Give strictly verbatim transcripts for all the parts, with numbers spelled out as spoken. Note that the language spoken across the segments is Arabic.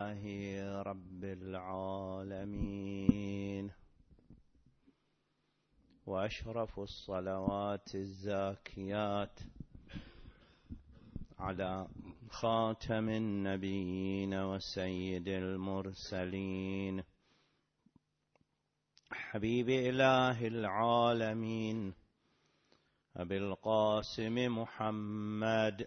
لله رب العالمين، وأشرف الصلوات الزاكيات على خاتم النبيين وسيد المرسلين حبيب إله العالمين أبي القاسم محمد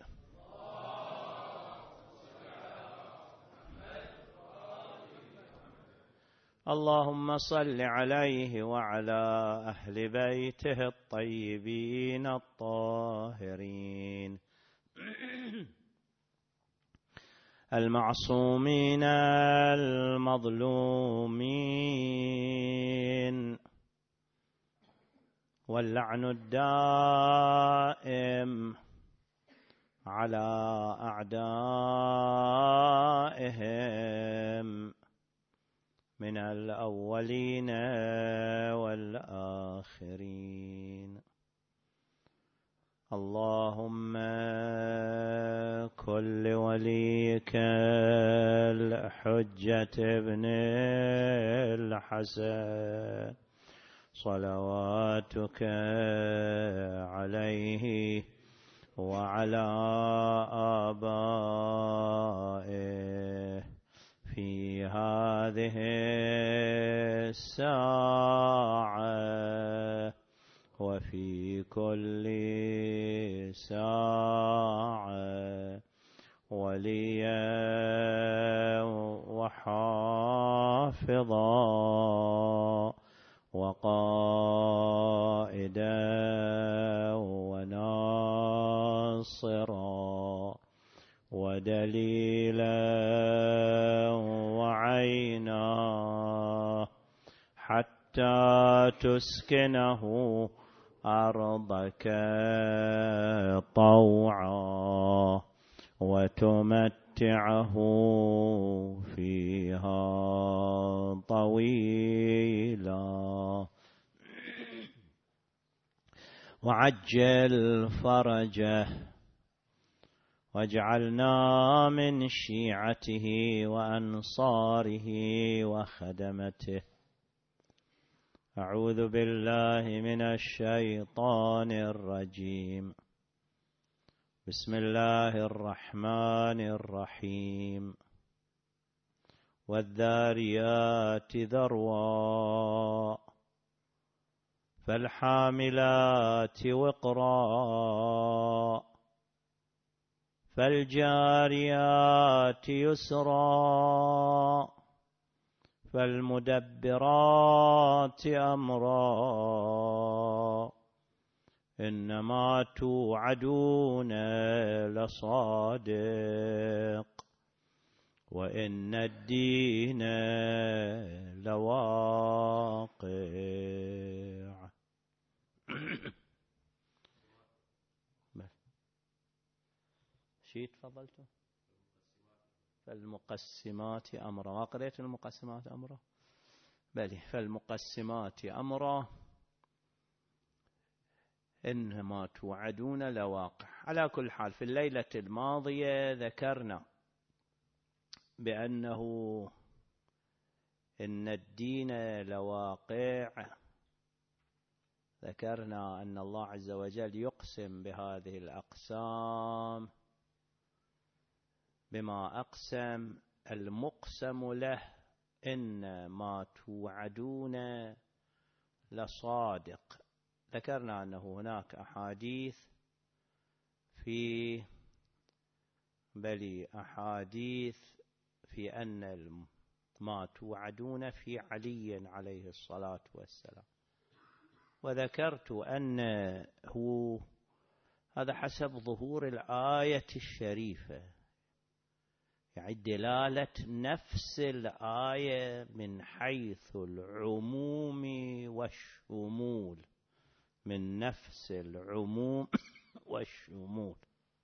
اللهم صل عليه وعلى أهل بيته الطيبين الطاهرين المعصومين المظلومين، واللعن الدائم على أعدائهم من الأولين والآخرين. اللهم كن لوليك الحجة ابن الحسن صلواتك عليه وعلى آبائه في هذه الساعة وفي كل ساعة وليا وحافظا وقائدا وناصرا ودليلا وعينا حتى تسكنه أرضك طوعا وتمتعه فيها طويلا وعجل فرجه واجعلنا من شيعته وأنصاره وخدمته. أعوذ بالله من الشيطان الرجيم. بسم الله الرحمن الرحيم. والذاريات ذروا فالحاملات وقرا فالجاريات يسرا فالمدبرات أمرا إنما توعدون لصادق وإن الدين لواقع. شيء تفضلتوا فالمقسمات أمرا. ما قريت المقسمات أمرا؟ بلي فالمقسمات أمرا إنما توعدون لواقع. على كل حال، في الليلة الماضية ذكرنا بأنه إن الدين لواقع. ذكرنا أن الله عز وجل يقسم بهذه الأقسام بما أقسم المقسم له إن ما توعدون لصادق. ذكرنا أنه هناك أحاديث في بل أحاديث في أن ما توعدون في علي عليه الصلاة والسلام، وذكرت أنه هذا حسب ظهور الآية الشريفة، يعني دلالة نفس الآية من حيث العموم والشمول، من نفس العموم والشمول.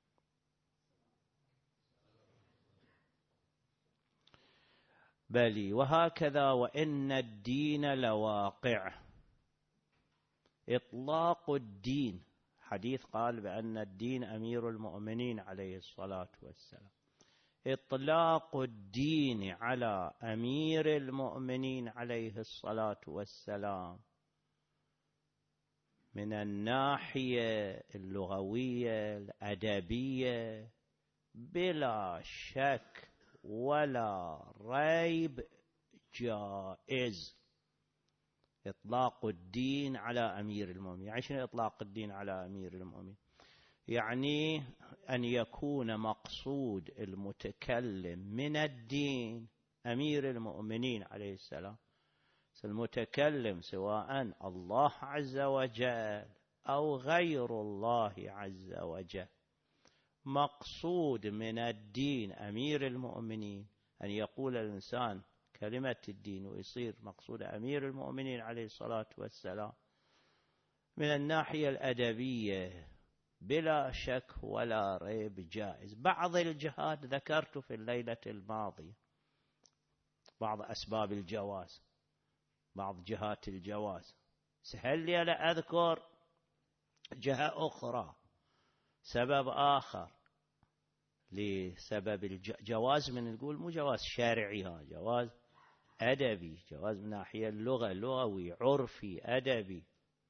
بلي وهكذا وإن الدين لواقع. إطلاق الدين، حديث قال بأن الدين أمير المؤمنين عليه الصلاة والسلام. إطلاق الدين على أمير المؤمنين عليه الصلاة والسلام من الناحية اللغوية الأدبية بلا شك ولا ريب جائز. إطلاق الدين على أمير المؤمنين، يعني شنو إطلاق الدين على أمير المؤمنين؟ يعني أن يكون مقصود المتكلم من الدين أمير المؤمنين عليه السلام، المتكلم سواء الله عز وجل أو غير الله عز وجل، مقصود من الدين أمير المؤمنين، أن يقول الإنسان كلمة الدين ويصير مقصود أمير المؤمنين عليه الصلاة والسلام من الناحية الأدبية بلا شك ولا ريب جائز. بعض الجهات ذكرت في الليلة الماضية بعض أسباب الجواز، بعض جهات الجواز. سهل لي أنا أذكر جهة أخرى، سبب آخر لسبب الجواز، من نقول مو جواز شرعي، ها جواز أدبي، جواز من ناحية اللغة، لغوي عرفي أدبي.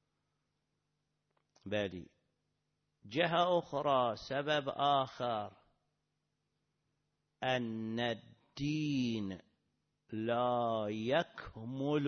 بل جهة أخرى، سبب آخر، أن الدين لا يكمل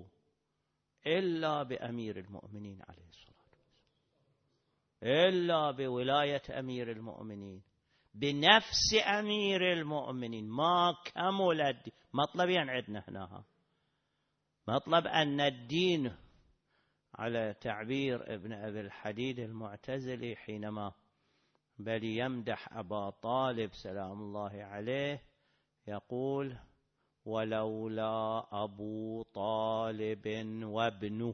إلا بأمير المؤمنين عليه الصلاة والسلام، إلا بولاية أمير المؤمنين، بنفس أمير المؤمنين ما كمل الدين. مطلب يعني عندنا هنا مطلب أن الدين على تعبير ابن أبي الحديد المعتزلي حينما بل يمدح أبا طالب سلام الله عليه يقول: ولولا أبو طالب وابنه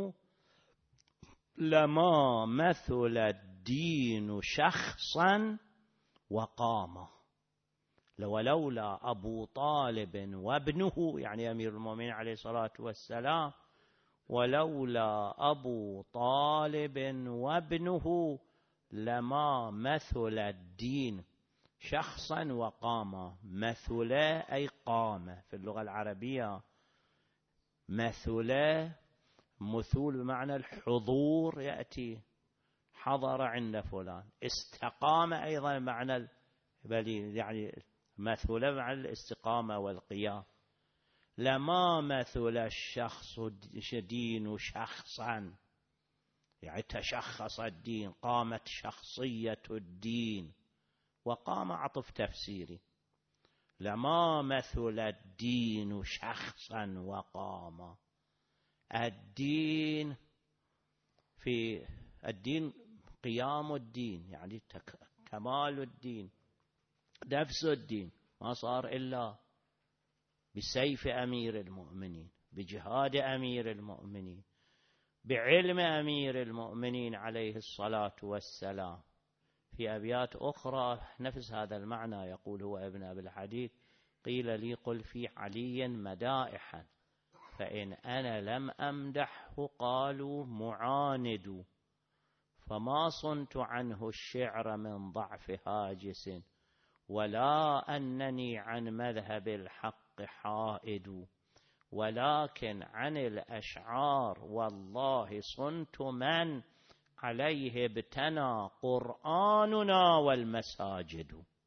لما مثل الدين شخصا وقامه. ولولا أبو طالب وابنه يعني أمير المؤمنين عليه الصلاة والسلام، ولولا أبو طالب وابنه لما مثل الدين شخصا وقامه. مثل أي قام، في اللغة العربية مثل مثول بمعنى الحضور، يأتي حضر عند فلان. استقام أيضا معنى بل يعني مثل معنى الاستقامة والقيام. لما مثل الشخص دين شخصا يعني تشخص الدين، قامت شخصية الدين. وقام عطف تفسيري، لما مثل الدين شخصا وقام. الدين في الدين قيام الدين يعني كمال الدين، نفس الدين ما صار إلا بسيف أمير المؤمنين، بجهاد أمير المؤمنين، بعلم أمير المؤمنين عليه الصلاة والسلام. في أبيات أخرى نفس هذا المعنى يقول هو ابن أبي الحديد: قيل لي قل في علي مدائحا فإن أنا لم أمدحه قالوا معاند، فما صنت عنه الشعر من ضعف هاجس ولا أنني عن مذهب الحق حائد، ولكن عن الأشعار والله صنت من عليه ابتنى قرآننا والمساجد.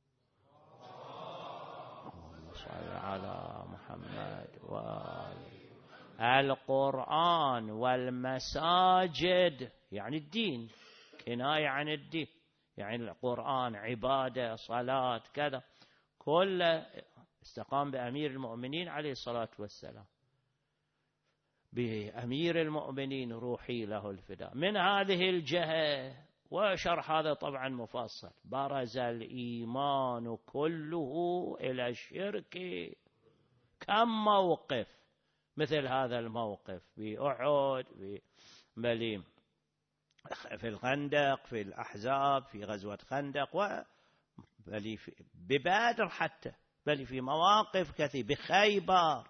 اللهم صل على محمد وآله. القرآن والمساجد يعني الدين، كناية عن الدين، يعني القرآن عبادة صلاة كذا، كل استقام بأمير المؤمنين عليه الصلاة والسلام، بأمير المؤمنين روحي له الفداء. من هذه الجهة، وشرح هذا طبعا مفصل، برز الإيمان كله إلى الشرك. كم موقف مثل هذا الموقف بأحد، بمليم، في الخندق، في الأحزاب، في غزوة خندق، بل ببدر حتى، بل في مواقف كثيرة، بخيبر،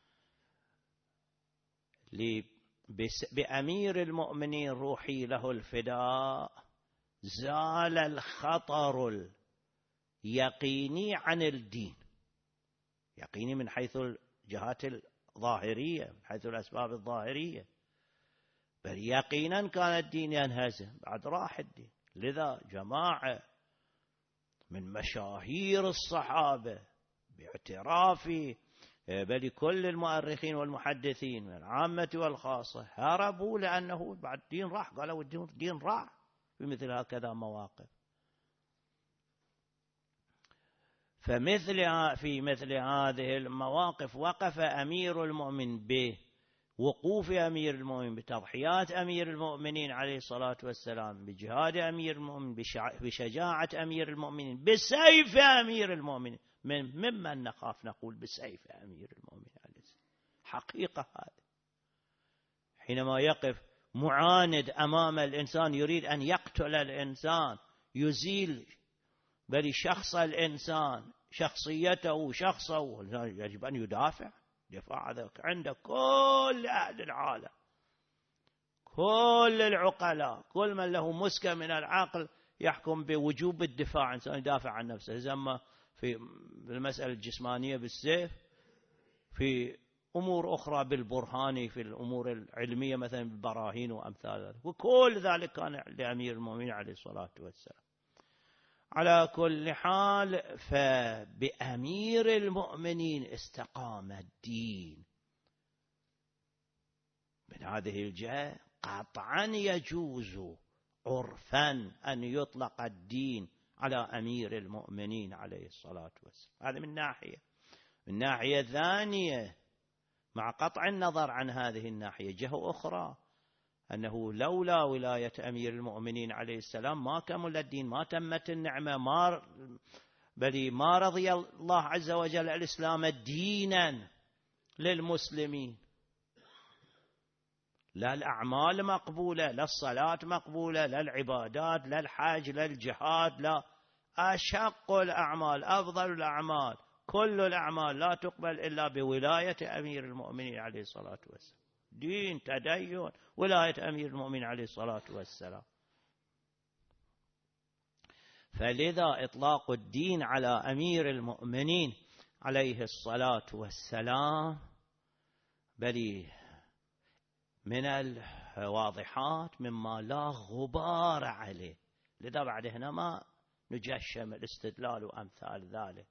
بأمير المؤمنين روحي له الفداء، زال الخطر يقيني عن الدين، يقيني من حيث الجهات الظاهرية، من حيث الأسباب الظاهرية، بل يقينا كان الدين ينهزم، بعد راح الدين. لذا جماعة من مشاهير الصحابة باعتراف بل كل المؤرخين والمحدثين من العامة والخاصة هربوا لأنه بعد الدين راح، قالوا الدين راح في مثل هكذا مواقف. فمثل في مثل هذه المواقف وقف أمير المؤمن بوقوف أمير المؤمن، بتضحيات أمير المؤمنين عليه الصلاة والسلام، بجهاد أمير المؤمنين، بشجاعة أمير المؤمنين، بسيف أمير المؤمنين. من ممن نخاف نقول بسيف أمير المؤمنين عليه السلام، حقيقة هذا. حينما يقف معاند أمام الإنسان يريد أن يقتل الإنسان، يزيل بل شخص الإنسان، شخصيته، شخصه، يجب أن يدافع دفاع ذلك عند كل أهل العالم، كل العقلاء، كل من له مسكة من العقل يحكم بوجوب الدفاع، إنسان يدافع عن نفسه. زي في المسألة الجسمانية بالسيف، في أمور أخرى بالبرهان، في الأمور العلمية مثلا بالبراهين وأمثال ذلك، وكل ذلك كان لأمير المؤمنين عليه الصلاة والسلام. على كل حال، فبأمير المؤمنين استقام الدين. من هذه الجهة قطعا يجوز عرفا أن يطلق الدين على أمير المؤمنين عليه الصلاة والسلام. هذا من ناحية. من ناحية ثانية، مع قطع النظر عن هذه الناحية، جهة أخرى، أنه لولا ولاية أمير المؤمنين عليه السلام ما كمل الدين، ما تمت النعمة، ما بل ما رضي الله عز وجل الإسلام دينا للمسلمين. لا الأعمال مقبولة، لا الصلاة مقبولة، لا العبادات، لا الحج، لا الجهاد، لا أشق الأعمال، أفضل الأعمال، كل الأعمال لا تقبل إلا بولاية أمير المؤمنين عليه الصلاة والسلام. دين، تدين، ولاية أمير المؤمنين عليه الصلاة والسلام. فلذا إطلاق الدين على أمير المؤمنين عليه الصلاة والسلام بل من الواضحات مما لا غبار عليه. لذا بعد هنا ما نجشم الاستدلال وأمثال ذلك،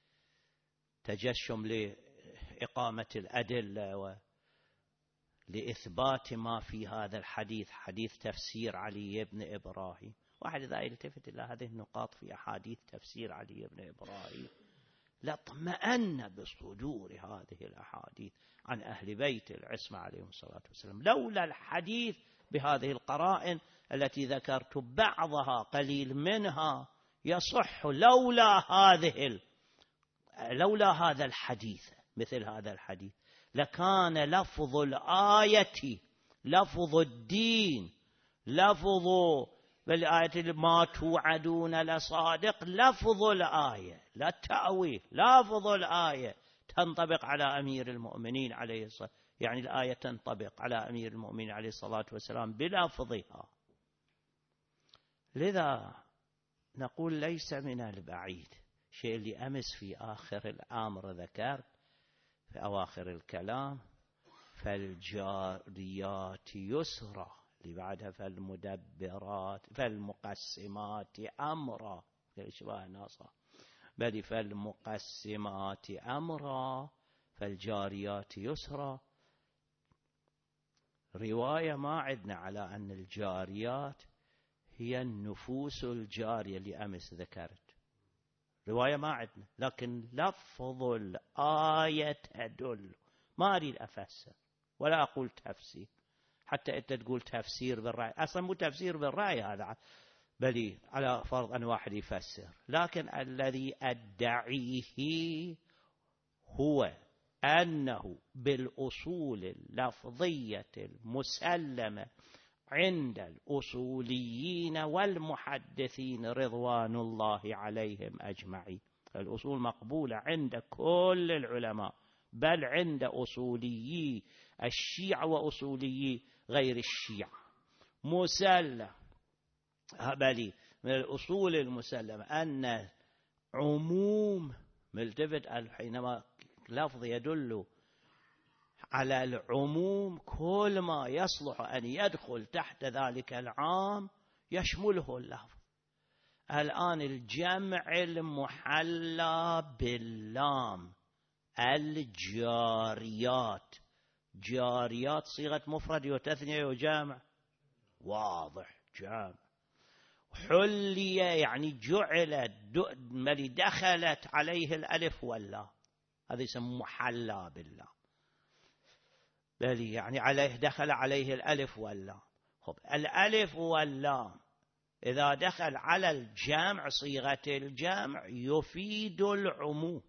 تجشم لإقامة الأدلة ولإثبات ما في هذا الحديث، حديث تفسير علي بن إبراهيم. واحد إذا يلتفت إلى هذه النقاط في أحاديث تفسير علي بن إبراهيم لاطمأن بصدور هذه الأحاديث عن أهل بيت العصمة عليهم الصلاة والسلام، لولا الحديث بهذه القرائن التي ذكرت بعضها قليل منها يصح، لولا هذه لولا هذا الحديث، مثل هذا الحديث، لكان لفظ الآية، لفظ الدين، لفظ بالآية ما توعدون لصادق، لفظ الآية لا التأويل، لفظ الآية تنطبق على أمير المؤمنين عليه الصلاة، يعني الآية تنطبق على أمير المؤمنين عليه الصلاة والسلام بلفظها. لذا نقول ليس من البعيد شيء اللي أمس في آخر الأمر ذكرت في أواخر الكلام، فالجاريات يسرا، اللي بعدها فالمدبرات فالمقسمات أمرا، إشباه ناصر، بل فالمقسمات أمرا فالجاريات يسرا. رواية ما عندنا على أن الجاريات هي النفوس الجارية اللي أمس ذكرت، رواية ما عندنا، لكن لفظ الآية تدل. ما أريد أفسر ولا أقول تفسير، حتى أنت تقول تفسير بالرأي، أصلا مو تفسير بالرأي هذا، بل على فرض أن واحد يفسر، لكن الذي أدعيه هو أنه بالأصول اللفظية المسلمة عند الأصوليين والمحدثين رضوان الله عليهم أجمعين، الأصول مقبولة عند كل العلماء، بل عند أصوليي الشيعة وأصوليي غير الشيعة مسلم، بل من الأصول المسلمة أن عموم ملتفت حينما لفظ يدل على العموم، كل ما يصلح أن يدخل تحت ذلك العام يشمله اللفظ. الآن الجمع المحلى باللام، الجاريات، جاريات صيغة مفرد وتثنية وجامع، واضح جامع. حلية يعني جعلت دخلت عليه الألف واللام، هذا يسمى محلى باللام، بل يعني عليه دخل عليه الألف واللام. خب الألف واللام إذا دخل على الجمع صيغة الجمع يفيد العموم.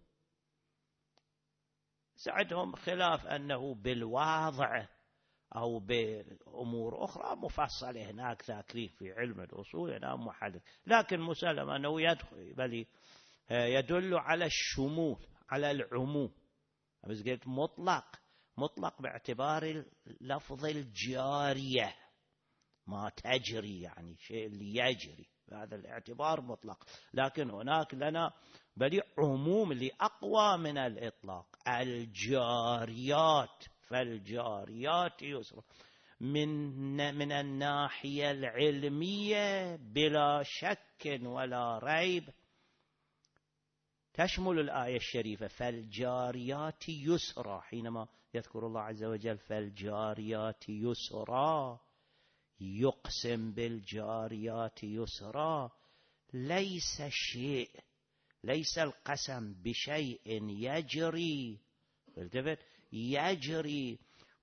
سعدهم خلاف أنه بالواضع أو بأمور أخرى مفصلة، هناك ذاكرين في علم الأصول هنا محدد، لكن مسلم أنه يدخل بل يدل على الشمول على العموم. بس قلت مطلق، مطلق باعتبار لفظ الجارية ما تجري، يعني شيء اللي يجري، هذا الاعتبار مطلق. لكن هناك لنا بل عموم لأقوى من الإطلاق، الجاريات، فالجاريات يسرا. من من الناحية العلمية بلا شك ولا ريب تشمل الآية الشريفة فالجاريات يسرا، حينما يذكر الله عز وجل فالجاريات يسرا، يقسم بالجاريات يسرا، ليس شيء، ليس القسم بشيء يجري، التفت يجري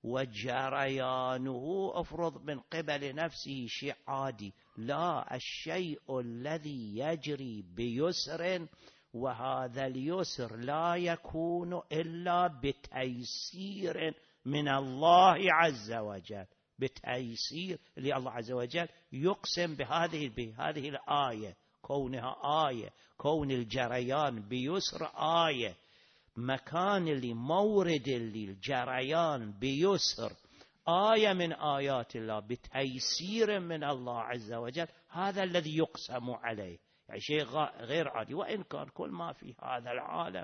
وجريانه افرض من قبل نفسه شيء عادي، لا، الشيء الذي يجري بيسر، وهذا اليسر لا يكون إلا بتيسير من الله عز وجل، بتيسير اللي الله عز وجل يقسم بهذه بهذه الآية، كونها آية، كون الجريان بيسر آية، مكان اللي مورد اللي الجريان بيسر آية من آيات الله بتيسير من الله عز وجل، هذا الذي يقسم عليه، يعني شيء غير عادي. وإن كان كل ما في هذا العالم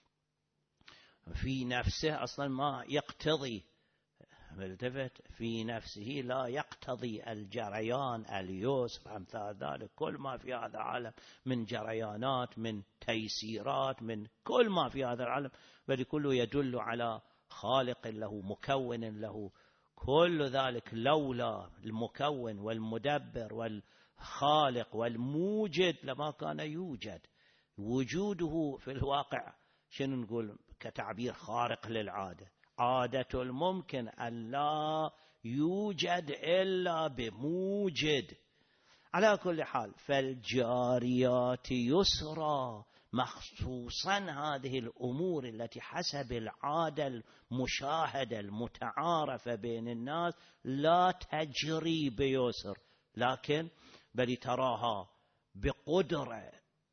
في نفسه أصلا ما يقتضي، ملتفت في نفسه لا يقتضي الجريان اليسر، أمثال ذلك كل ما في هذا العالم من جريانات، من تيسيرات، من كل ما في هذا العالم، بل كله يدل على خالق له، مكون له، كل ذلك لولا المكون والمدبر والخالق والموجد لما كان يوجد. وجوده في الواقع شنو نقول كتعبير خارق للعادة، عادة الممكن أن لا يوجد إلا بموجد. على كل حال فالجاريات يسرا، مخصوصا هذه الأمور التي حسب العادة المشاهدة المتعارفة بين الناس لا تجري بيسر، لكن بل تراها بقدرة،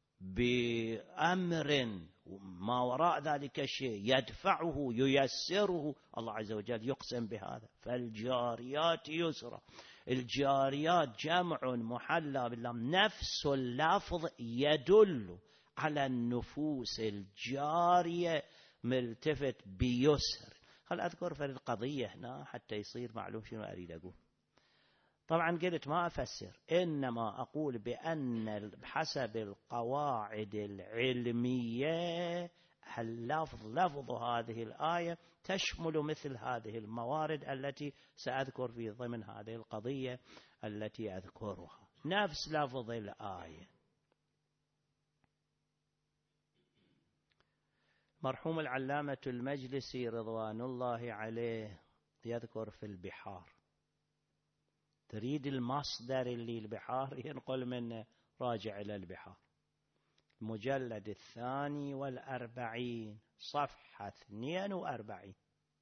بأمر ما وراء ذلك الشيء يدفعه ييسره، الله عز وجل يقسم بهذا فالجاريات يسرا. الجاريات جمع محلى باللام، نفس اللفظ يدل على النفوس الجارية ملتفت بيسر. خل أذكر في القضية هنا حتى يصير معلوم شنو أريد أقول. طبعا قلت ما أفسر، إنما أقول بأن بحسب القواعد العلمية اللفظ لفظ هذه الآية تشمل مثل هذه الموارد التي سأذكر في ضمن هذه القضية التي أذكرها، نفس لفظ الآية. مرحوم العلامة المجلسي رضوان الله عليه يذكر في البحار، تريد المصدر اللي البحار ينقل منه، راجع إلى البحار المجلد الثاني والأربعين صفحة اثنين وأربعين،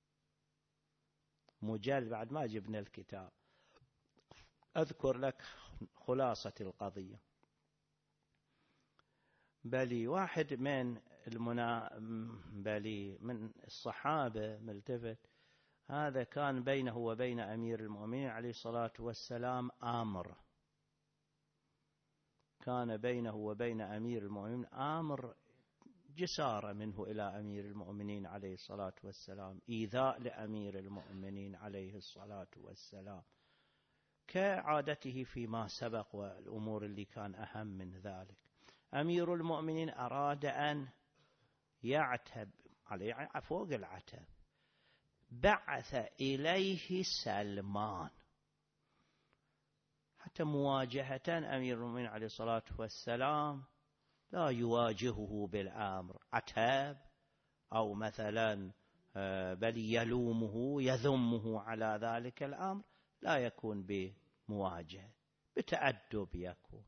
مجلد بعد ما جبنا الكتاب، أذكر لك خلاصة القضية. بلي واحد من المنا بلي من الصحابة ملتفت، هذا كان بينه وبين أمير المؤمنين عليه الصلاة والسلام أمر، كان بينه وبين أمير المؤمنين أمر جسارة منه إلى أمير المؤمنين عليه الصلاة والسلام، إيذاء لأمير المؤمنين عليه الصلاة والسلام كعادته فيما سبق والأمور اللي كان أهم من ذلك. أمير المؤمنين أراد أن يعتب عليه فوق العتب، بعث إليه سلمان حتى مواجهة أمير المؤمنين عليه الصلاة والسلام لا يواجهه بالأمر عتاب أو مثلا بل يلومه يذمه على ذلك الأمر، لا يكون بمواجهة، بتأدب يكون،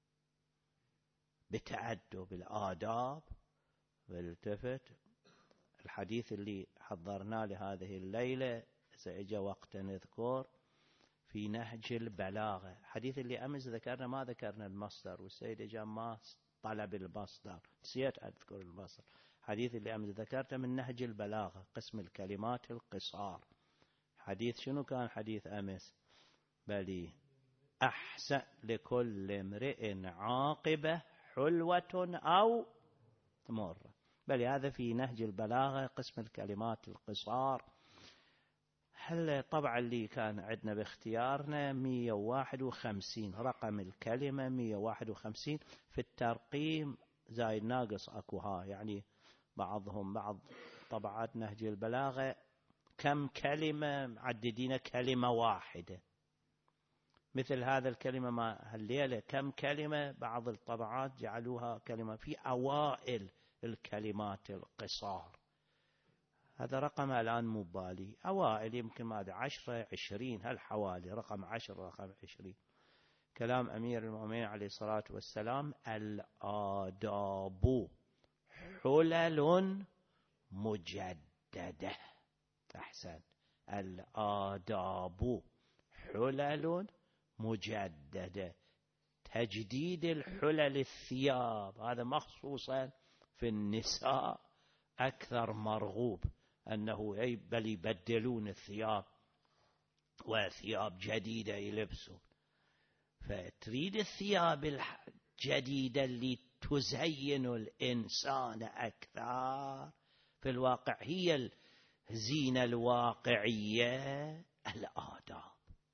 بتأدب الآداب والتفت. الحديث اللي حضرناه لهذه الليلة سيجي وقت نذكر في نهج البلاغة، حديث اللي أمس ذكرنا ما ذكرنا المصدر، والسيد إجا ما طلب المصدر، نسيت أذكر المصدر. حديث اللي أمس ذكرته من نهج البلاغة قسم الكلمات القصار. حديث شنو كان حديث أمس؟ بلي أحسن لكل امرئ عاقبة حلوة أو مرة، بل هذا في نهج البلاغة قسم الكلمات القصار. هل طبعا اللي كان عندنا باختيارنا مئة وواحد وخمسين رقم الكلمة مئة وواحد وخمسين، في الترقيم زايد ناقص أكو ها، يعني بعضهم بعض طبعات نهج البلاغة كم كلمة معددين كلمة واحدة، مثل هذا الكلمة ما هالليلة كم كلمة، بعض الطبعات جعلوها كلمة في أوائل الكلمات القصار. هذا رقم الآن مبالي، أوائل يمكن ماذا عشرة عشرين هالحوالي، رقم عشرة رقم عشرين. كلام أمير المؤمنين عليه الصلاة والسلام: الآداب حلل مجددة. أحسن، الآداب حلل مجددة، تجديد الحلل الثياب، هذا مخصوصا في النساء أكثر مرغوب، أنه بل يبدلون الثياب وثياب جديدة يلبسون، فتريد الثياب الجديدة اللي تزين الإنسان أكثر، في الواقع هي الزينة الواقعية الآداب.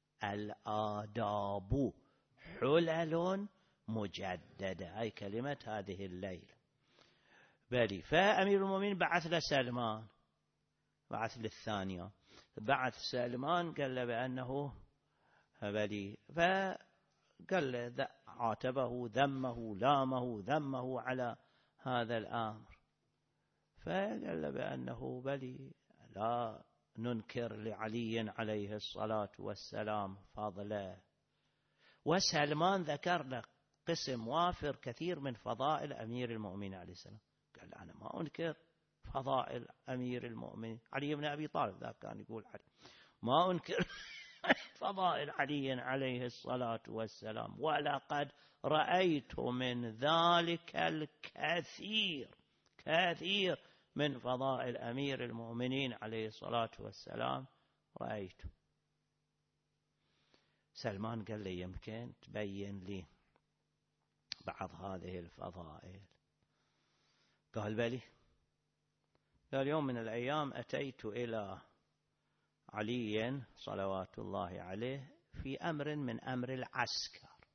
الآداب حلل مجددة، هاي كلمة هذه الليلة. بلي فأمير المؤمنين بعث لسلمان، بعث للثانية، بعث سلمان قال له بأنه بلي، فقال له عاتبه ذمه لامه ذمه على هذا الأمر، فقال له بأنه بلي لا ننكر لعلي عليه الصلاة والسلام فضله. وسلمان ذكر له قسم وافر كثير من فضائل أمير المؤمنين عليه السلام، قال أنا ما أنكر فضائل أمير المؤمنين علي بن أبي طالب، ذاك كان يقول علي ما أنكر فضائل علي عليه الصلاة والسلام، ولقد رأيت من ذلك الكثير كثير من فضائل أمير المؤمنين عليه الصلاة والسلام رأيت. سلمان قال لي يمكن تبين لي بعض هذه الفضائل. قال بلي. قال يوم من الأيام أتيت إلى علي صلوات الله عليه في أمر من أمر العسكر،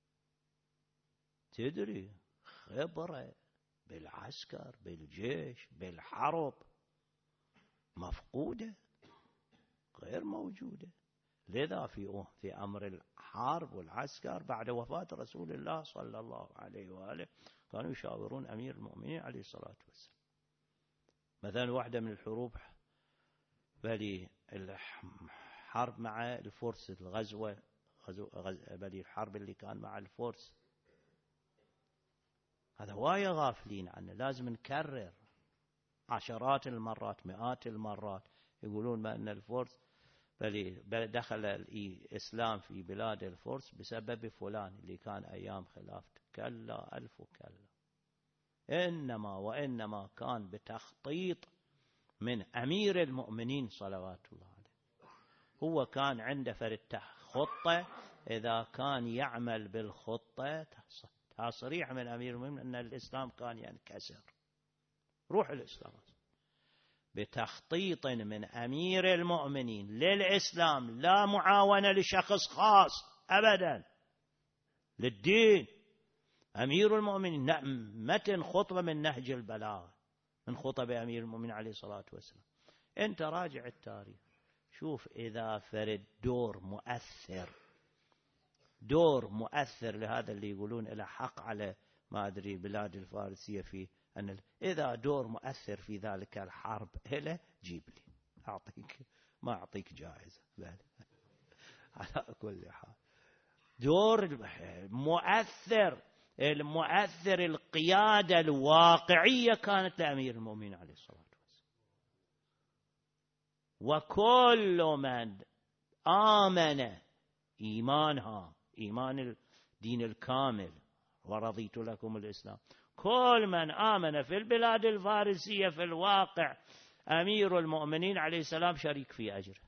تدري خبرة بالعسكر بالجيش بالحرب مفقودة غير موجودة، لذا في في أمر الحرب والعسكر بعد وفاة رسول الله صلى الله عليه وآله كانوا يشاورون أمير المؤمنين عليه الصلاة والسلام. مثلا واحدة من الحروب بلي الحرب مع الفرس، الغزوة غزو بلي الحرب اللي كان مع الفرس، هذا وايا غافلين عنه، لازم نكرر عشرات المرات مئات المرات. يقولون بأن الفرس بل دخل الإسلام في بلاد الفرس بسبب فلان اللي كان أيام خلافته، كلا ألف كلا، إنما وإنما كان بتخطيط من أمير المؤمنين صلوات الله عليه. هو كان عنده فرد خطة، إذا كان يعمل بالخطة تصريح من أمير المؤمنين أن الإسلام كان ينكسر، روح الإسلام بتخطيط من أمير المؤمنين للإسلام، لا معاونة لشخص خاص أبدا، للدين. أمير المؤمنين متن خطبة من نهج البلاغة من خطب أمير المؤمنين عليه الصلاة والسلام. أنت راجع التاريخ شوف إذا فرد دور مؤثر، دور مؤثر لهذا اللي يقولون إلى حق على ما أدري بلاد الفارسية في أن إذا دور مؤثر في ذلك الحرب إلى جيب لي أعطيك، ما أعطيك جائزة على كل حال. دور مؤثر، المؤثر القيادة الواقعية كانت لأمير المؤمنين عليه الصلاة والسلام. وكل من آمن إيمانها إيمان الدين الكامل ورضيت لكم الإسلام، كل من آمن في البلاد الفارسية في الواقع أمير المؤمنين عليه السلام شريك في أجره.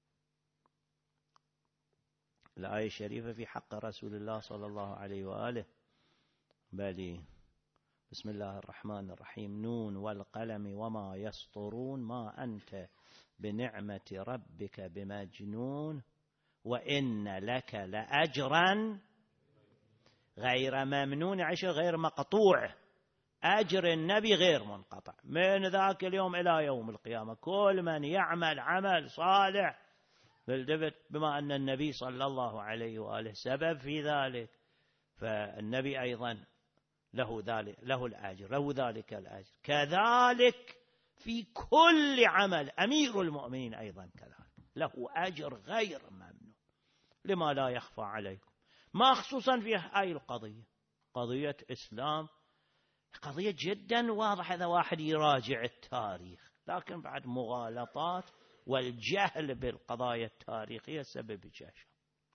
الآية الشريفة في حق رسول الله صلى الله عليه وآله بل بسم الله الرحمن الرحيم نون والقلم وما يسطرون ما أنت بنعمة ربك بمجنون وإن لك لأجرا غير ممنون، عشر غير مقطوع، أجر النبي غير منقطع من ذاك اليوم إلى يوم القيامة. كل من يعمل عمل صالح بالدبت بما أن النبي صلى الله عليه وآله سبب في ذلك، فالنبي أيضا له ذلك له الأجر له ذلك الأجر. كذلك في كل عمل أمير المؤمنين أيضا كذلك له أجر غير ممنون. لما لا يخفى عليكم ما خصوصا في هاي القضية، قضية إسلام قضية جدا واضحة إذا واحد يراجع التاريخ، لكن بعد مغالطات والجهل بالقضايا التاريخية سبب جشع.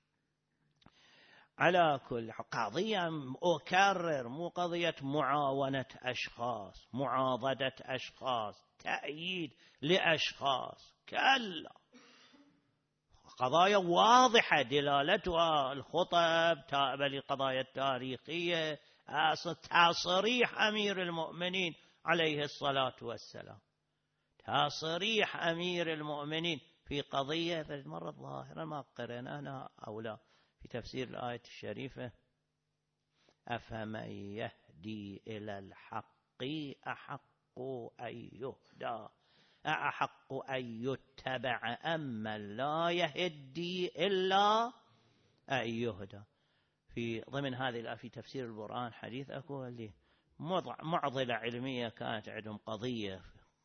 على كل قضية أكرر مو قضية معاونة أشخاص، معاضدة أشخاص، تأييد لأشخاص، كلا، قضايا واضحة دلالتها الخطب تابعة للقضايا التاريخية، تصريح أمير المؤمنين عليه الصلاة والسلام، تصريح أمير المؤمنين في قضية مرة ظاهرة ما قرأناها أو لا في تفسير الآية الشريفة أفمن يهدي إلى الحق أحق أن يهدى أحق أن يتبع أما لا يهدي إلا أن يهدى. في ضمن هذه الآية في تفسير القرآن حديث أكو اللي معضلة علمية كانت عندهم قضية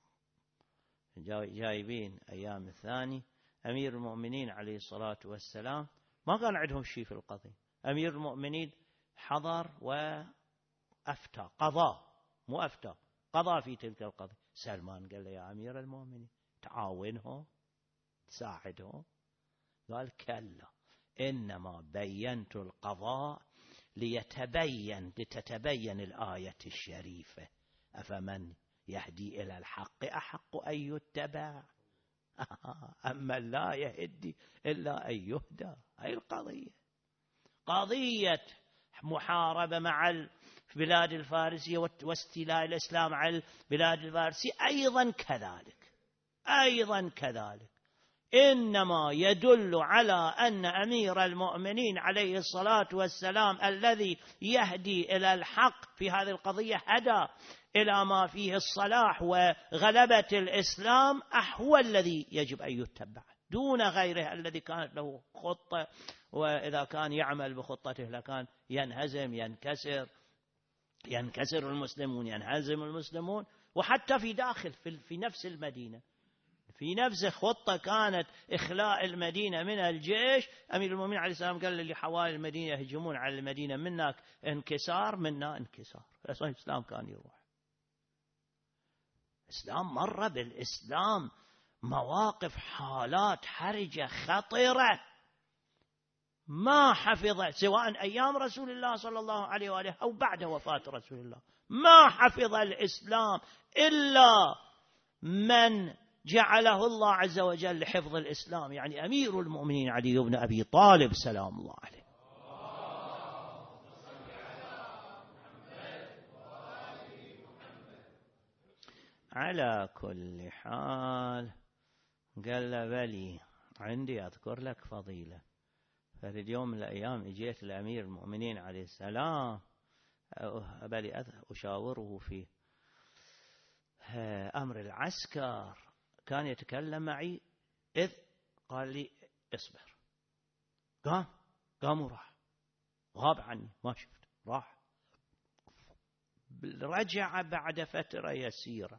جايبين أيام الثاني أمير المؤمنين عليه الصلاة والسلام ما كان عندهم شيء في القضية، أمير المؤمنين حضر وأفتى قضاء مو أفتى قضاء في تلك القضية. سلمان قال له يا أمير المؤمنين تعاونهم تساعدهم، قال كلا إنما بينت القضاء ليتبين لتتبين الآية الشريفة أفمن يهدي إلى الحق أحق أن يتبع أما لا يهدي إلا أن يهدى. هذه القضية قضية محاربة مع البلاد الفارسية واستيلاء الإسلام على البلاد الفارسية أيضا كذلك أيضا كذلك إنما يدل على أن أمير المؤمنين عليه الصلاة والسلام الذي يهدي إلى الحق في هذه القضية هدى إلى ما فيه الصلاح وغلبة الإسلام هو الذي يجب أن يتبع دون غيره الذي كانت له خطة، وإذا كان يعمل بخطته لكان ينهزم ينكسر ينكسر المسلمون ينهزم المسلمون. وحتى في داخل في, في نفس المدينة في نفس خطة كانت إخلاء المدينة من الجيش، أمير المؤمنين عليه السلام قال اللي حوالي المدينة يهجمون على المدينة منك انكسار منا انكسار. الإسلام كان يروح الإسلام مر بالإسلام مواقف حالات حرجة خطيرة ما حفظ سواء أيام رسول الله صلى الله عليه وآله أو بعد وفاة رسول الله، ما حفظ الإسلام إلا من جعله الله عز وجل لحفظ الإسلام، يعني أمير المؤمنين علي بن أبي طالب سلام الله عليه. على كل حال قال له بلي عندي أذكر لك فضيلة. ففي يوم من الأيام اجيت لأمير المؤمنين عليه السلام بلي أشاوره في أمر العسكر، كان يتكلم معي إذ قال لي اصبر. قام قام وراح، غاب عني ما شفت، راح رجع بعد فترة يسيرة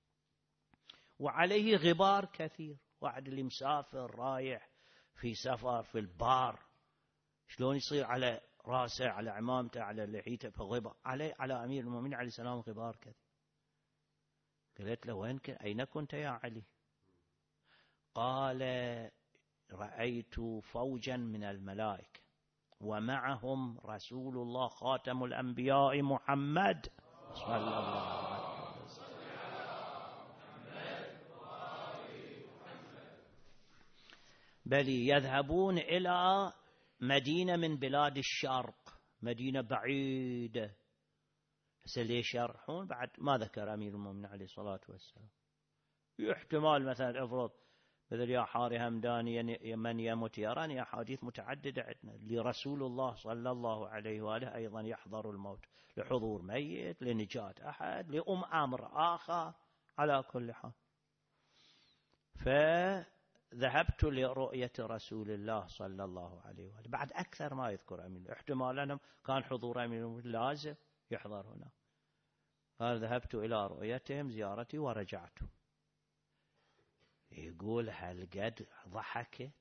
وعليه غبار كثير. واحد اللي مسافر رايح في سفر في البار شلون يصير على راسه على عمامته على لحيته فغبار عليه، على أمير المؤمنين عليه السلام غبار كثير. قلت له وين كنت؟ أين كنت يا علي؟ قال رأيت فوجا من الملائكة ومعهم رسول الله خاتم الأنبياء محمد صلى الله عليه وسلم، بل يذهبون إلى مدينة من بلاد الشرق، مدينة بعيدة. بس ليش يرحون؟ بعد ما ذكر أمير المؤمنين عليه الصلاة والسلام. احتمال مثلا افرض مثل يا حاري همداني من يموت يراني، أحاديث متعددة عندنا لرسول الله صلى الله عليه وآله أيضا يحضر الموت لحضور ميت، لنجاة أحد، لأم أمر آخر. على كل حال فذهبت لرؤية رسول الله صلى الله عليه وآله. بعد أكثر ما يذكر أمير، احتمال أنه كان حضور أمير لازم يحضر هنا. قال ذهبت إلى رؤيتهم زيارتي ورجعت. يقول هل قد ضحكت؟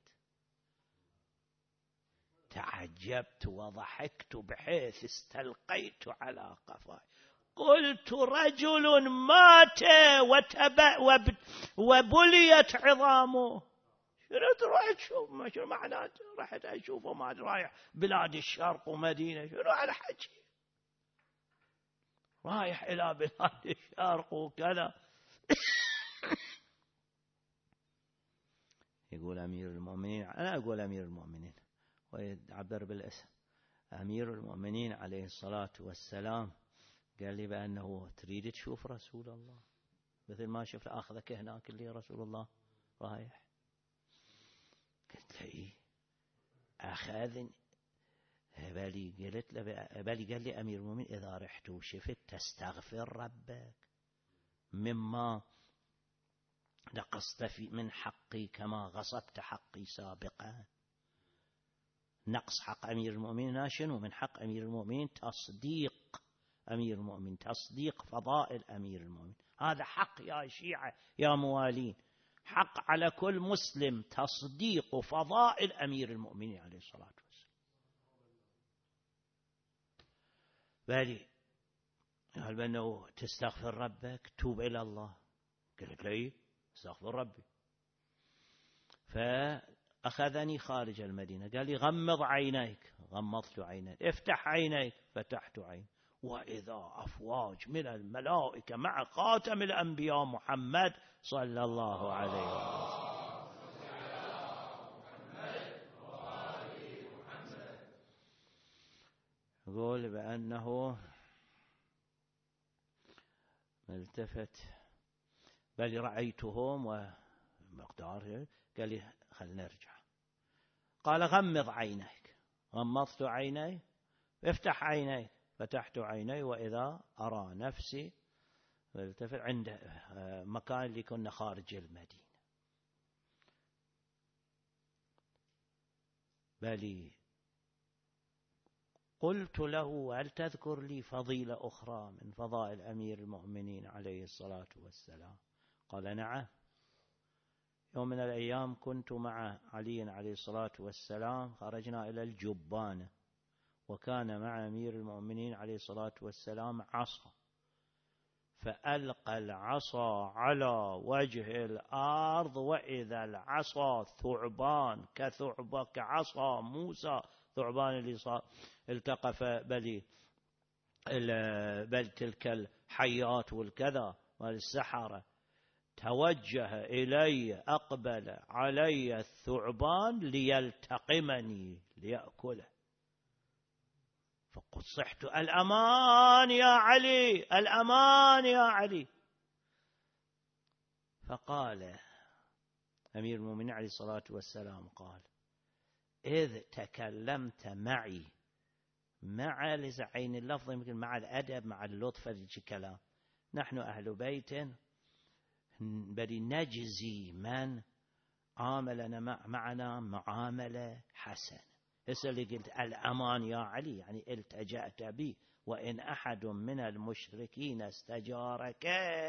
تعجبت وضحكت بحيث استلقيت على قفاي، قلت رجل مات وتب وبليت عظامه. شنو تروح تشوف؟ ما شنو معناته؟ رحت أشوفه ما رايح بلاد الشرق ومدينة، شنو على حكي؟ رايح إلى بلاد الشرق وكذا. يقول أمير المؤمنين، أنا أقول أمير المؤمنين ويعبر بالاسم، أمير المؤمنين عليه الصلاة والسلام قال لي بأنه تريد تشوف رسول الله مثل ما شفت أخذك هناك اللي رسول الله رايح. قلت له إيه أخذني بلي. قلت له بلي. قال لي أمير المؤمنين إذا رحت وشفت تستغفر ربك مما نقصت في من حقي كما غصبت حقي سابقا. نقص حق أمير المؤمنين شنو؟ من حق أمير المؤمنين تصديق أمير المؤمنين، تصديق فضائل أمير المؤمنين. هذا حق يا شيعة يا موالين، حق على كل مسلم تصديق فضائل أمير المؤمنين عليه الصلاة والسلام. بالي قال بأنه تستغفر ربك توب إلى الله. قلت لي استغفر ربي. فأخذني خارج المدينة قال لي غمض عينيك. غمضت عيني. افتح عينيك. فتحت عيني وإذا أفواج من الملائكة مع خاتم الأنبياء محمد صلى الله عليه وسلم. يقول بأنه التفت بل رأيتهم ومقدار. قال لي خلنا نرجع. قال غمض عينيك. غمضت عيني. افتح عيني. فتحت عيني وإذا أرى نفسي التفت عند مكان اللي كنا خارج المدينة. بل قلت له هل تذكر لي فضيلة أخرى من فضائل أمير المؤمنين عليه الصلاة والسلام؟ قال نعم. يوم من الأيام كنت مع علي عليه الصلاة والسلام، خرجنا إلى الجبانة، وكان مع أمير المؤمنين عليه الصلاة والسلام عصا، فألقى العصا على وجه الأرض وإذا العصا ثعبان كثعب كعصا موسى، ثعبان اللي صار التقف بلي بل تلك الحيات والكذا والسحرة، توجه إلي أقبل علي الثعبان ليلتقمني ليأكله. فقد صحت الأمان يا علي، الأمان يا علي. فقال أمير المؤمنين عليه الصلاة والسلام قال: إذ تكلمت معي مع لزعين اللفظ يمكن مع الأدب مع اللطف في كلام، نحن أهل بيت بل نجزي من عاملنا معنا معاملة حسنة. هسه اللي قلت الأمان يا علي يعني التجأت بي، وإن أحد من المشركين استجارك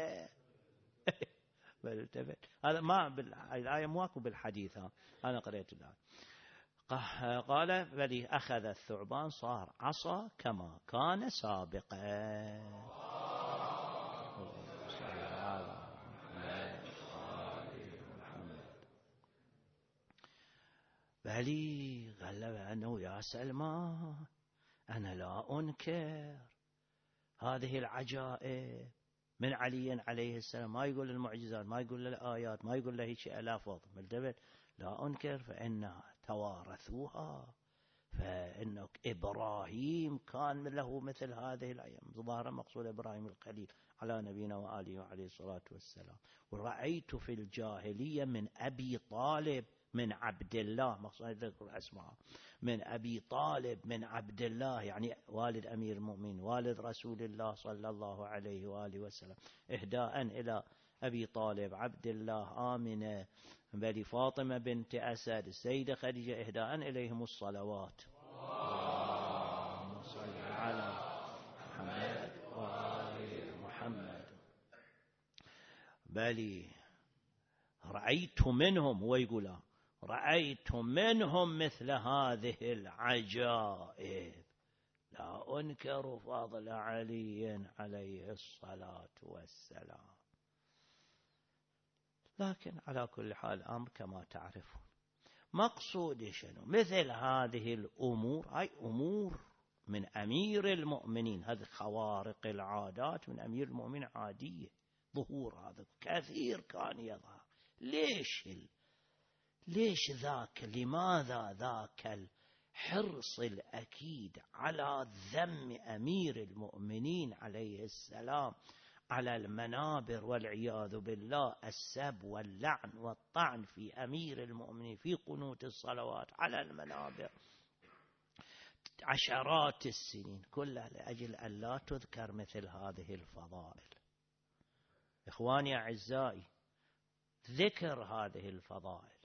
هذا ما بالآية مواكب بالحديث، أنا قرأت الآية. قال: بل أخذ الثعبان صار عصا كما كان سابقا. بلي غلب أنه يا سلمان أنا لا أنكر هذه العجائب من علي عليه السلام، ما يقول المعجزات، ما يقول الآيات، ما يقول له هيك ألافظ، بل لا أنكر فإنها توارثوها، فإن إبراهيم كان له مثل هذه الأيام. ظاهر مقصود إبراهيم الخليل على نبينا وآله وعليه الصلاة والسلام. ورأيت في الجاهلية من أبي طالب من عبد الله، مقصود ذكر أسماء، من أبي طالب من عبد الله يعني والد أمير المؤمنين والد رسول الله صلى الله عليه وآله وسلم، إهداء إلى أبي طالب عبد الله آمنة بل فاطمة بنت أسد السيدة خديجة، إهداء إليهم الصلوات. اللهم صل على محمد وآل محمد. بل رأيت منهم، هو يقول رأيت منهم مثل هذه العجائب، لا أنكر فضل علي عليه الصلاة والسلام. لكن على كل حال الأمر كما تعرفون. مقصود شنو؟ مثل هذه الأمور هاي أمور من أمير المؤمنين، هذه خوارق العادات من أمير المؤمنين عادية، ظهور هذا كثير كان يظهر. ليش ليش ذاك لماذا ذاك الحرص الأكيد على ذم أمير المؤمنين عليه السلام على المنابر والعياذ بالله، السب واللعن والطعن في أمير المؤمنين في قنوت الصلوات على المنابر عشرات السنين، كلها لأجل أن لا تذكر مثل هذه الفضائل. إخواني أعزائي، ذكر هذه الفضائل،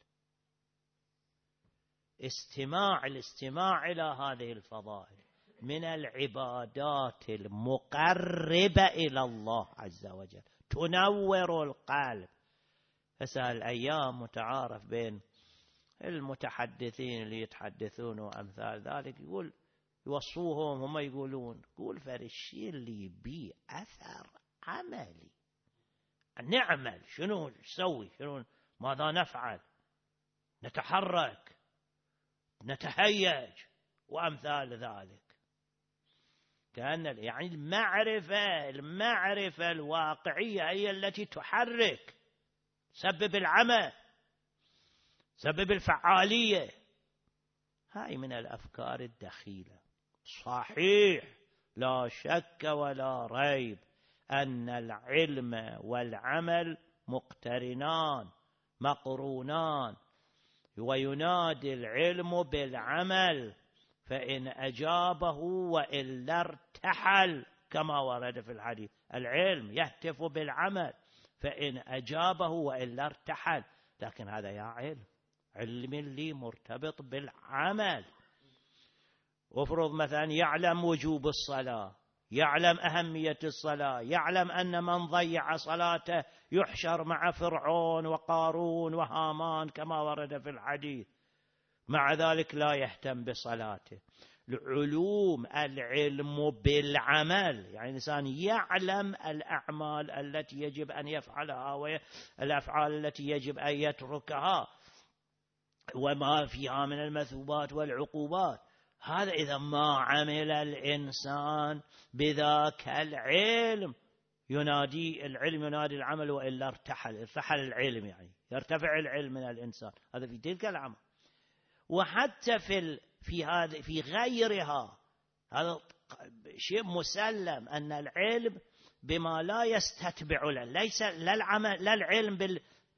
استماع الاستماع إلى هذه الفضائل من العبادات المقربة إلى الله عز وجل، تنور القلب. هسه الأيام متعارف بين المتحدثين اللي يتحدثون وأمثال ذلك، يقول يوصوهم هم يقولون قول فرشي اللي بي أثر عملي، نعمل شنو نسوي، شنو ماذا نفعل، نتحرك نتهيج وأمثال ذلك. كأن يعني المعرفة المعرفة الواقعية هي التي تحرك، سبب العمل، سبب الفعالية. هاي من الأفكار الدخيلة. صحيح لا شك ولا ريب أن العلم والعمل مقترنان مقرونان، وينادي العلم بالعمل، فإن أجابه وإلا ارتحل كما ورد في الحديث. العلم يهتف بالعمل، فإن أجابه وإلا ارتحل. لكن هذا يا علم علم اللي مرتبط بالعمل. وافرض مثلا يعلم وجوب الصلاة، يعلم أهمية الصلاة، يعلم أن من ضيع صلاته يحشر مع فرعون وقارون وهامان كما ورد في الحديث، مع ذلك لا يهتم بصلاته. العلوم العلم بالعمل، يعني الإنسان يعلم الأعمال التي يجب أن يفعلها والأفعال التي يجب أن يتركها وما فيها من المثوبات والعقوبات. هذا إذا ما عمل الإنسان بذاك العلم، ينادي العلم ينادي العمل وإلا ارتحل ارتحل العلم، يعني يرتفع العلم من الإنسان. هذا في تلك العمل. وحتى في في هذا في غيرها، هذا شيء مسلم أن العلم بما لا يستتبع له، ليس لا العمل لا العلم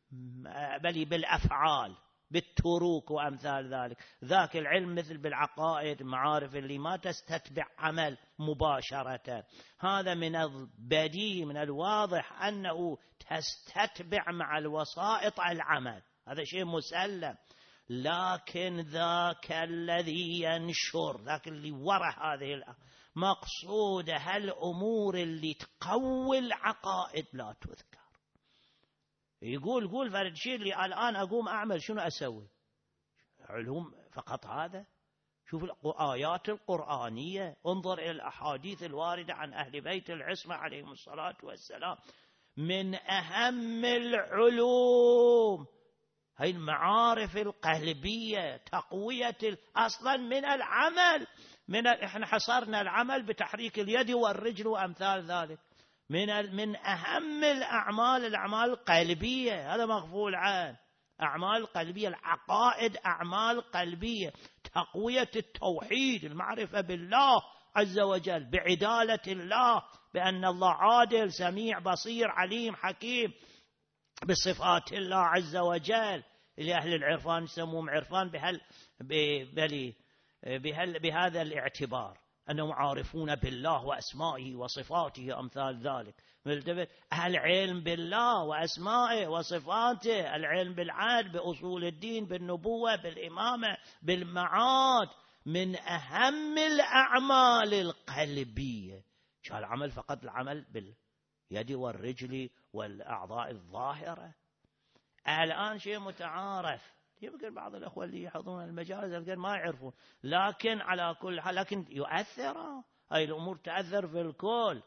بل بالأفعال بالتروك وأمثال ذلك. ذاك العلم مثل بالعقائد معارف اللي ما تستتبع عمل مباشرة، هذا من البديهي من الواضح أنه تستتبع مع الوسائط العمل، هذا شيء مسلم. لكن ذاك الذي ينشر، ذاك اللي وراء هذه الأمر مقصود هالأمور اللي تقوي العقائد لا تذكر. يقول قول فرد شيء اللي الآن أقوم أعمل شنو أسوي؟ علوم فقط هذا؟ شوف الآيات القرآنية، انظر إلى الأحاديث الواردة عن أهل بيت العصمة عليهم الصلاة والسلام. من أهم العلوم هاي المعارف القلبية، تقوية أصلا من العمل، من احنا حصرنا العمل بتحريك اليد والرجل وأمثال ذلك، من من أهم الأعمال الأعمال القلبية، هذا مغفول عنه. أعمال قلبية، العقائد أعمال قلبية، تقوية التوحيد، المعرفة بالله عز وجل، بعدالة الله، بأن الله عادل سميع بصير عليم حكيم، بصفات الله عز وجل اللي أهل العرفان يسموهم عرفان بهال بهال بهال بهذا الاعتبار أنهم عارفون بالله وأسمائه وصفاته أمثال ذلك. العلم بالله وأسمائه وصفاته، العلم بالعدل، بأصول الدين، بالنبوة، بالإمامة، بالمعاد، من أهم الأعمال القلبية. شو العمل فقط العمل باليد والرجل والأعضاء الظاهرة. الآن شيء متعارف، يمكن بعض الأخوة اللي يحضرون المجالس يمكن ما يعرفون، لكن على كل حال لكن يؤثر، هاي الأمور تأثر في الكل.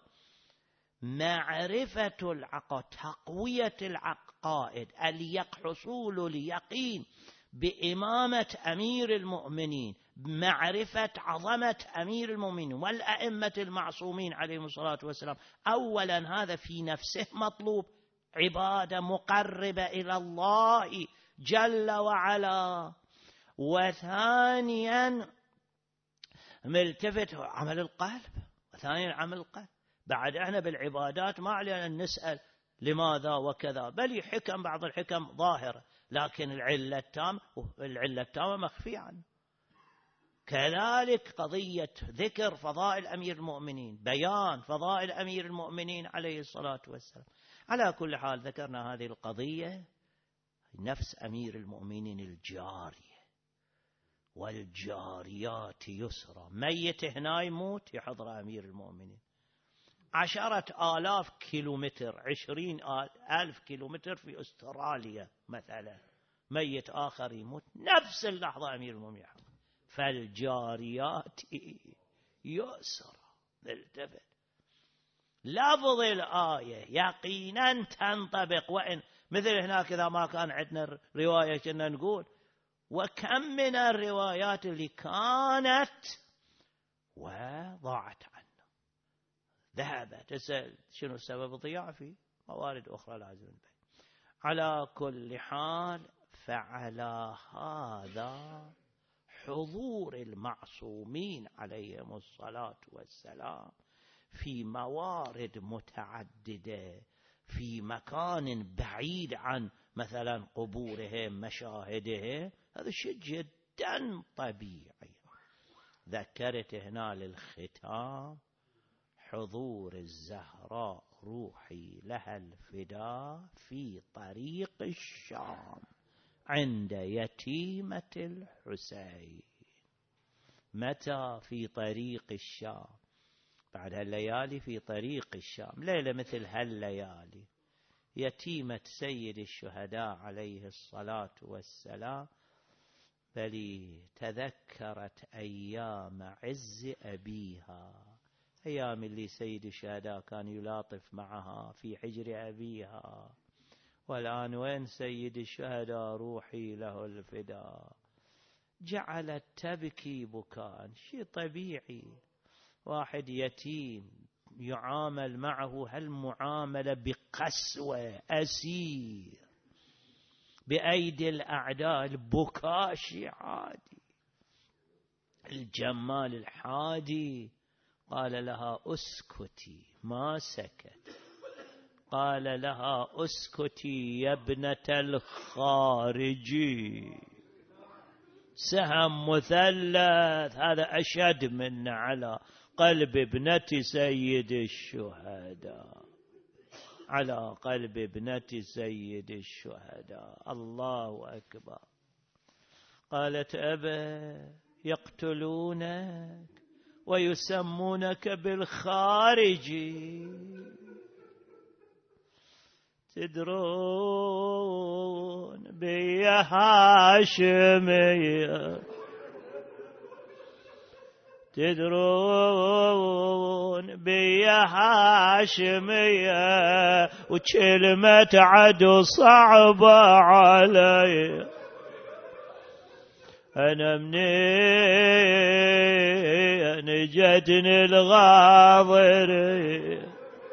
معرفة العقائد، تقوية العقائد، حصول اليقين بإمامة أمير المؤمنين، معرفة عظمة أمير المؤمنين والأئمة المعصومين عليهم الصلاة والسلام. أولا هذا في نفسه مطلوب، عبادة مقربة إلى الله جل وعلا. وثانيا ملتفت عمل القلب، وثانيا عمل القلب. بعد احنا بالعبادات ما علينا أن نسأل لماذا وكذا، بل حكم، بعض الحكم ظاهرة، لكن العلة التامة العلة التامة مخفية عنه. كذلك قضية ذكر فضائل أمير المؤمنين، بيان فضائل أمير المؤمنين عليه الصلاة والسلام. على كل حال ذكرنا هذه القضية، نفس أمير المؤمنين الجارية، والجاريات يسرى. ميت هنا يموت يحضر أمير المؤمنين عشرة آلاف كيلومتر، عشرين ألف كيلومتر في أستراليا مثلا، ميت آخر يموت نفس اللحظة أمير المؤمنين. فالجاريات يسرى. التفت لفظ الآية يقينا تنطبق، وإن مثل هناك إذا ما كان عندنا رواية كنا نقول وكم من الروايات اللي كانت وضاعت عنا، ذهبت. شنو السبب؟ ضياع في موارد أخرى لازم نبين. على كل حال فعلى هذا حضور المعصومين عليهم الصلاة والسلام في موارد متعددة، في مكان بعيد عن مثلا قبورهم مشاهدهم، هذا شيء جدا طبيعي. ذكرت هنا للختام حضور الزهراء روحي لها الفداء في طريق الشام عند يتيمة الحسين. متى؟ في طريق الشام، بعد هالليالي في طريق الشام، ليلة مثل هالليالي. يتيمة سيد الشهداء عليه الصلاة والسلام، بل تذكرت أيام عز أبيها، أيام اللي سيد الشهداء كان يلاطف معها في حجر أبيها. والآن وين سيد الشهداء روحي له الفداء؟ جعلت تبكي بكاء، شيء طبيعي. واحد يتيم يعامل معه هالمعاملة بقسوة، أسير بأيدي الأعداء، البكاء شيء عادي. الجمال الحادي قال لها اسكتي، ما سكت، فقال لها اسكتي يا ابنة الخارجي، سهم مثلث هذا أشد من على قلب ابنة سيد الشهداء، على قلب ابنة سيد الشهداء. الله أكبر. قالت أبا يقتلونك ويسمونك بالخارجي، تدرون بي هاشمية، تدرون بي هاشمية، وكلمة عدو صعبة علي، أنا منين جتني الغاضري.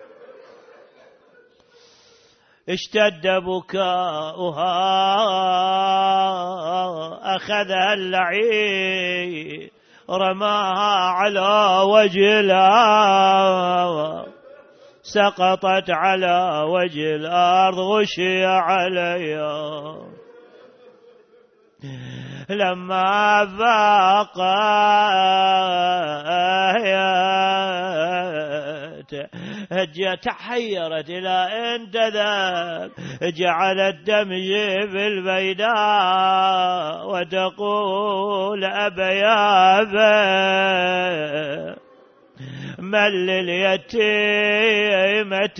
اشتد بكاؤها، أخذها اللعين رماها على وجهها، سقطت على وجه الأرض غشي عليها. لما فاقت تحيرت إلى أن تذهب، جعلت تمشي في البيداء وتقول أبا يا أبا من لليتيمة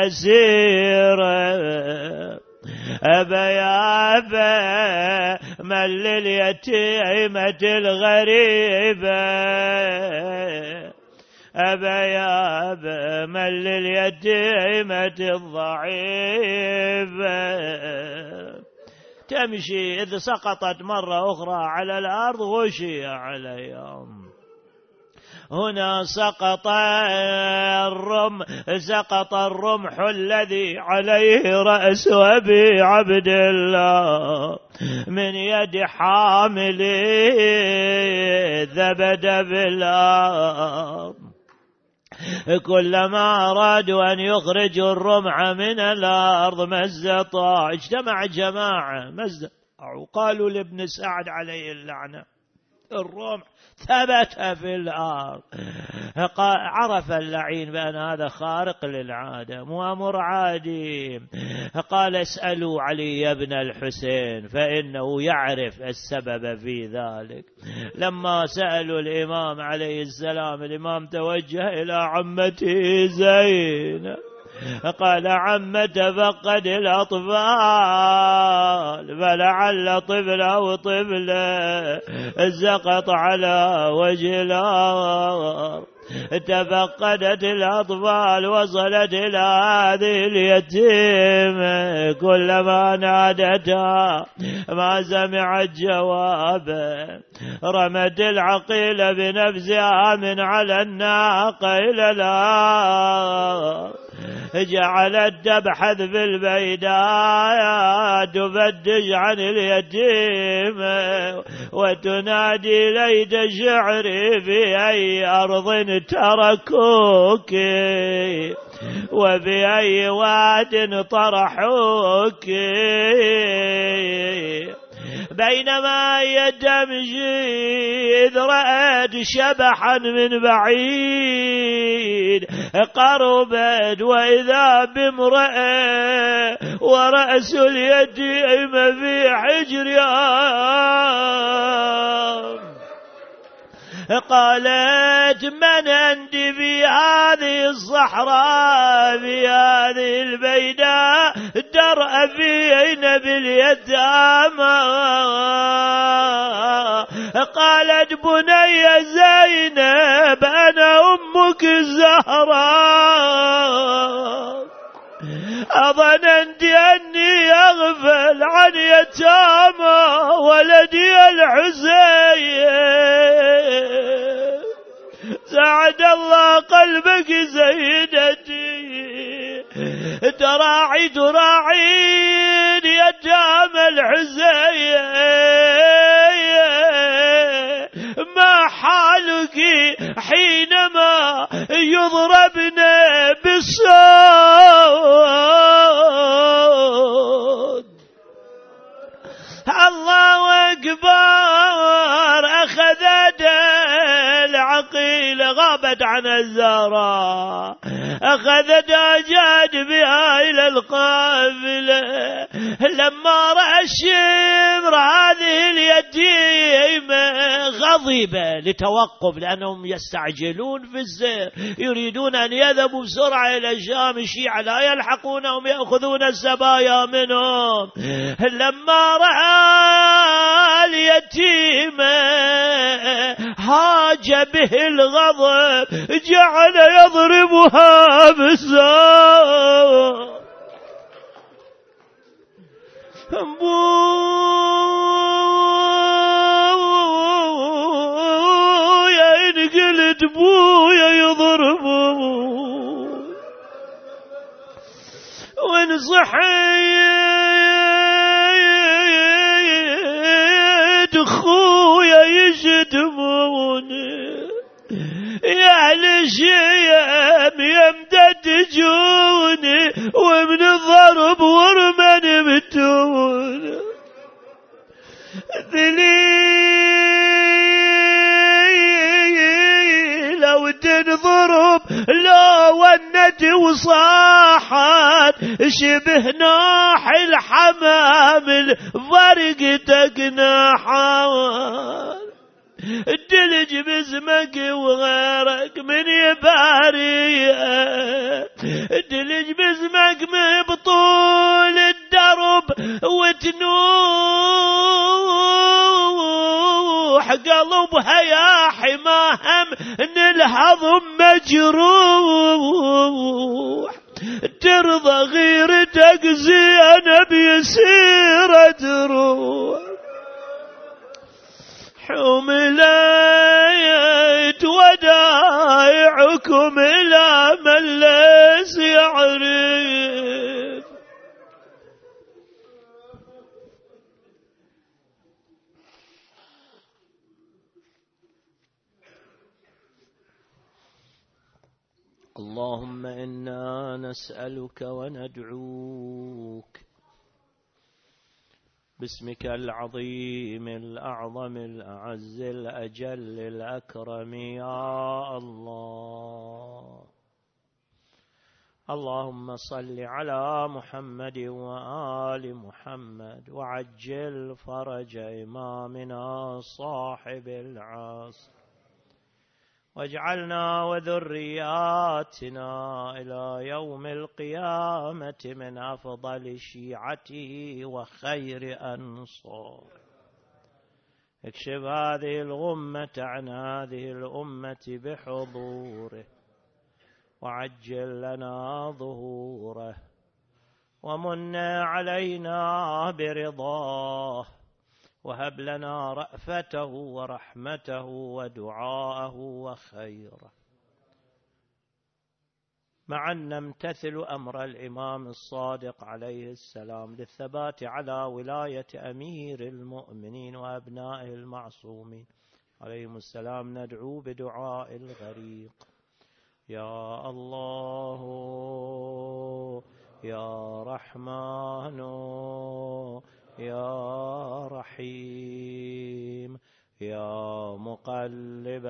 الأسيرة، أبا يا أبا من لليتيمة الغريبة، أبا يا أبا من لليتيمة الضعيفة. تمشي إذ سقطت مرة أخرى على الأرض غشي عليهم. هنا سقط الرمح، سقط الرمح الذي عليه رأس أبي عبد الله من يد حامل الزبد بالأرض. كلما أرادوا أن يخرجوا الرمح من الأرض ما استطاعوا. اجتمع جماعة ما استطاعوا، قالوا لابن سعد عليه اللعنة الرمح ثبت في الأرض. عرف اللعين بأن هذا خارق للعادة مو أمر عادي. قال اسألوا علي بن الحسين فإنه يعرف السبب في ذلك. لما سألوا الإمام عليه السلام، الإمام توجه إلى عمته زينب قال عم تفقد الأطفال، فلعل طفل أو طفلة سقط على وجه الأرض. تفقدت الأطفال وصلت إلى هذه اليتيمة، كلما نادتها ما سمعت جوابا. رمت العقيل بنفسها من على الناقة إلى الأرض، جعلت تبحث في البيداء تفتش عن اليتيمة وتنادي ليت شعري في أي أرض تركوك وفي أي واد طرحوك. بينما هي تمشي إذ رأت شبحا من بعيد قربت، وإذا بامرأة ورأس اليتيم في حجرها. قالت من أنت في هذه الصحراء في هذه البيداء ترأفين باليتامى؟ قالت بني زينب أنا أمك الزهراء، أظننت أني أغفل عن يتامى ولدي الحسين. سعد الله قلبك سيدتي، تراعي تراعين يتامى الحسين، ما حالك حينما يضربن بالصوت الله أكبر أخذ العقيل غابت عن الزهراء أخذ داجات بها إلى القافلة لما رأى الشمر هذه اليتيمة غضب لتوقف لأنهم يستعجلون في السير يريدون أن يذهبوا بسرعة إلى الشام الشيعة لا يلحقونهم يأخذون السبايا منهم لما رأى اليتيمة هاج به الغضب جعل يضربها بالسيف بويا إن قلت بويا يضربون وإن صحيت خويا يشتموني يا للشيم يمدد جوني ومن الضرب ورمن بتون ذليل لو تنضرب لو ونت وصاحت شبه ناح الحمام الفرق تقناحات الدلج بزمك وغيرك من يباري الدلج بزمك مبطول الدرب وتنوح قلبها يا حماهم نلهض مجروح ترضى غيرتك زينب يسير روح حملت ودائعكم إلى من ليس يعرف اللهم إنا نسألك وندعوك باسمك العظيم الأعظم الأعز الأجل الأكرم يا الله اللهم صل على محمد وآل محمد وعجل فرج إمامنا صاحب العصر واجعلنا وذرياتنا إلى يوم القيامة من أفضل شيعته وخير أنصار اكشف هذه الغمة عن هذه الأمة بحضوره وعجل لنا ظهوره ومن علينا برضاه وهب لنا رأفته ورحمته ودعاءه وخيره معا نمتثل أمر الإمام الصادق عليه السلام للثبات على ولاية أمير المؤمنين وأبنائه المعصومين عليهم السلام ندعو بدعاء الغريق يا الله يا رحمن يا رحيم يا مقلب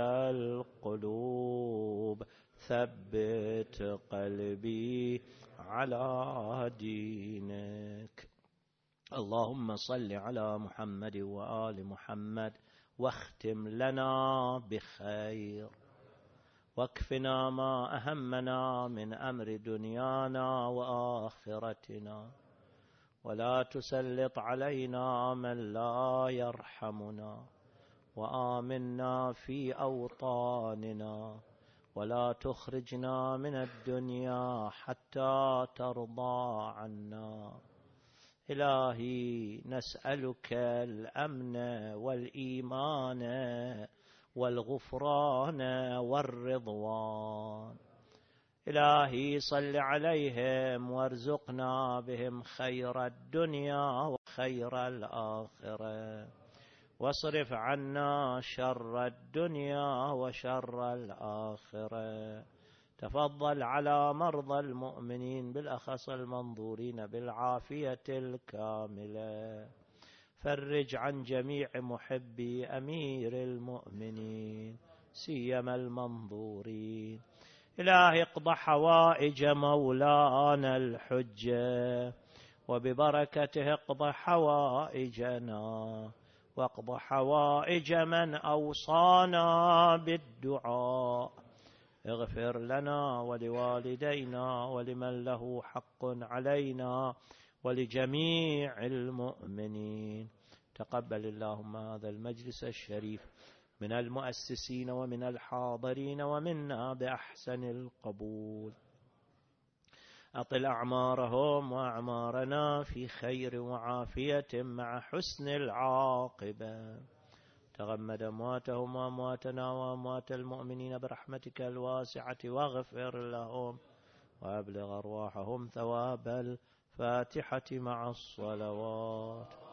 القلوب ثبت قلبي على دينك اللهم صل على محمد وآل محمد واختم لنا بخير واكفنا ما أهمنا من أمر دنيانا وآخرتنا ولا تسلط علينا من لا يرحمنا وآمنا في أوطاننا ولا تخرجنا من الدنيا حتى ترضى عنا إلهي نسألك الأمن والإيمان والغفران والرضوان إلهي صل عليهم وارزقنا بهم خير الدنيا وخير الآخرة واصرف عنا شر الدنيا وشر الآخرة تفضل على مرضى المؤمنين بالأخص المنظورين بالعافية الكاملة فرج عن جميع محبي أمير المؤمنين سيما المنظورين. إلهي اقض حوائج مولانا الحجة، وببركته اقض حوائجنا، واقض حوائج من أوصانا بالدعاء. اغفر لنا ولوالدينا ولمن له حق علينا ولجميع المؤمنين. تقبل اللهم هذا المجلس الشريف من المؤسسين ومن الحاضرين ومنا بأحسن القبول. أطل أعمارهم وأعمارنا في خير وعافية مع حسن العاقبة. تغمد أمواتهم وأمواتنا وأموات المؤمنين برحمتك الواسعة واغفر لهم، وأبلغ أرواحهم ثواب الفاتحة مع الصلوات.